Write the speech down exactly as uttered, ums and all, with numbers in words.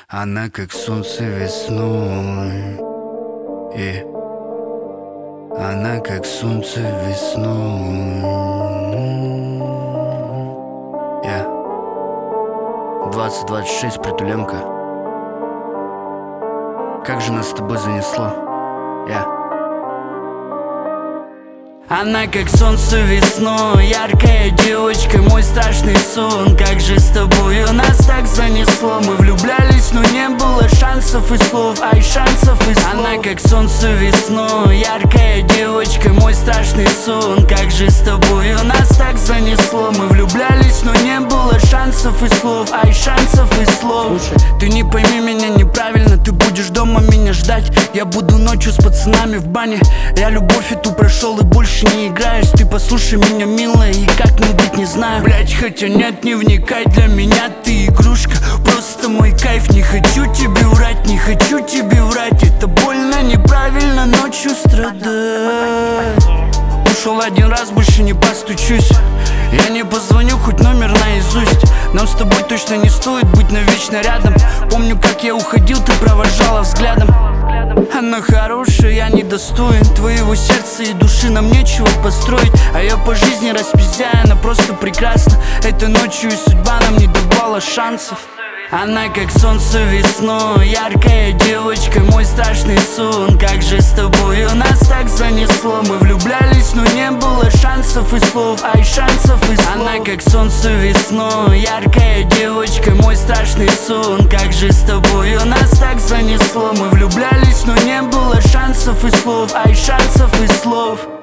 Она как солнце весной, и она как солнце весной. yeah. двадцать двадцать шесть, Притуленко. Как же нас с тобой занесло? yeah. Она как солнце весной, яркая девочка, мой страшный сон. Как же с тобою нас так занесло. Мы влюблялись, но не было шансов и слов, ай, шансов и слов. Она как солнце весной, яркая девочка, мой страшный сон. Как же с тобою нас так занесло. Мы влюблялись, но не было шансов и слов, ай, шансов и слов. Слушай, ты не пойми меня неправильно, ты будешь дома меня ждать. Я буду ночью с пацанами в бане. Я любовь эту прошел и больше не играешь. Ты послушай меня, милая, и как не быть не знаю. Блять, хотя нет, не вникай, для меня ты игрушка, просто мой кайф. Не хочу тебе врать, не хочу тебе врать. Это больно, неправильно, ночью страдать. Ушел один раз, больше не постучусь. Я не позвоню, хоть номер наизусть. Нам с тобой точно не стоит быть навечно рядом. Помню, как я уходил, ты провожала взглядом. Она хорошая, я недостоин твоего сердца и души, нам нечего построить. А я по жизни распиздяю, она просто прекрасна. Этой ночью и судьба нам не давала шансов. Она как солнце весной, яркая девочка, мой страшный сон. Как же с тобою нас так занесло. Мы влюблялись, но не было шансов и слов, ай, шансов и слов. Она как солнце весной, яркая девочка, мой страшный сон. Как же с тобою нас так занесло. Мы влюблялись, но не было шансов и слов, ай, шансов и слов.